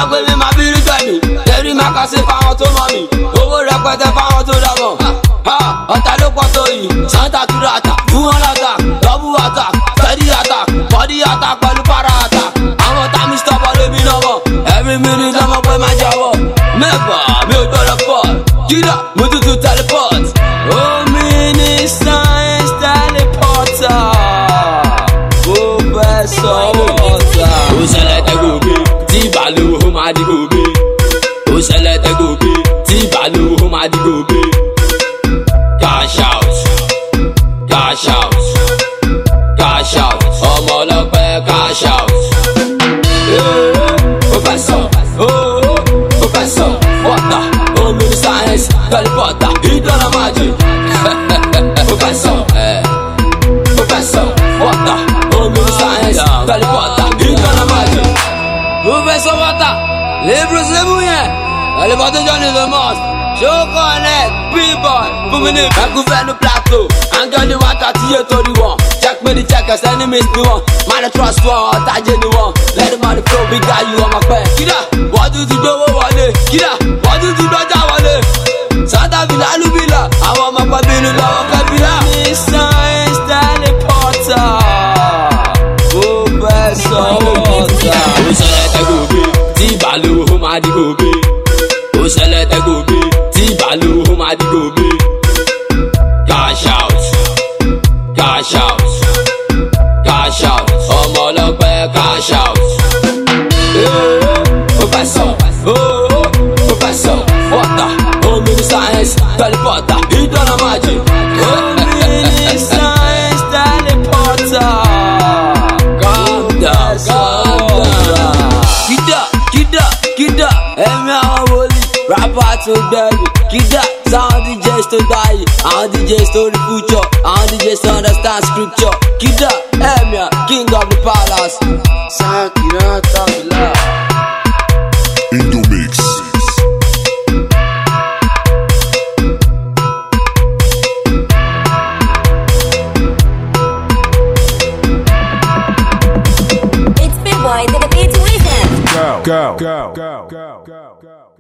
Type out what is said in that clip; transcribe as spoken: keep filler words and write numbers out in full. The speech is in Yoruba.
sọ pé mi máa bínú tẹ̀mí. Tẹ̀rí máa kà sí fáwọn tó mọ̀ mí. Owó rẹpẹtẹ fáwọn tó dàgbọ̀n. Ọ̀tá ló pọ̀ tó yìí. Santa tura attack, fún wọn l'attack, double attack, steady attack, body attack pẹ̀lú para attack. Àwọn tá mi stop ọ̀rẹ́ mi náà wọ̀. Every minute ọmọ pé máa jáwọ́. Mẹ́fà mi ò gbọ́dọ̀ pọ̀. Kídà mo tutù teleport. Omi ní science teleporter. Ó fẹ́ sọ wọ́ta. Ó ṣẹlẹ̀ tẹ́gòbé, tí ìbàlówó ó máa di gòbé. Ó ṣẹlẹ̀ tẹ́gòbé, tí ìbàlówó ó máa di gòbé. Cash out, cash out, cash out. Ọmọ ọlọ́pẹ́ cash out. Ó fẹ́ sọ, ó fẹ́ sọ wọ́ta. Omi ní science teleporter. Ìdáná magic. Ó fẹ́ sọ, ó fẹ́ sọ wọ́ta. Omi ní science teleporter. Ìdáná magic. Professor Water, Libros Lebuyen, Elevatation is a must. Show connect, B-boy, fún mi ní Ẹkúnfẹ́nu plateau. Angeli Water tí yé torí wọn. Check me the checkers, enemies ni wọn. Man trust wọn, ọ̀tajé ni wọn. Let the money flow, big guy you ọmọ pẹ́. Kídà, wọ́n tún ti gbówó wọlé. Kídà, wọ́n tún ti gbọ́jà wọlé. Santa Villa Lubila, àwọn ọmọ pẹ́ bínú lọ́wọ́ kẹ́bílà. Mi science teleporter. Ó fẹ́ sọ wọ́ta. Ó ṣẹlẹ̀ tẹ́gòbé, tí ìbàlówó ó máa di gòbé. Ó ṣẹlẹ̀ tẹ́gòbé, tí ìbàlówó ó máa di gòbé. Cash out, cash out, cash out. Ọmọ ọlọ́pẹ́ cash out. Ó fẹ́ sọ, ó fẹ́ sọ wọ́ta. Omi ní science teleporter. Ìdáná magic. Omi ní science teleporter. Calm down, calm down. Kídà, kídà, kídà. Ẹ̀mí àwọn wòlíì. Rapper to gbẹ̀rù. Kídà, sound D Js to die. Àwọn D Js to the future. Àwọn D Js to understand scripture. Kídà, ẹ̀mí à, king of the palace. Sakina Tabila. Indomix. It's Big Boy, the beat with him. Go, go, go, go, go, go.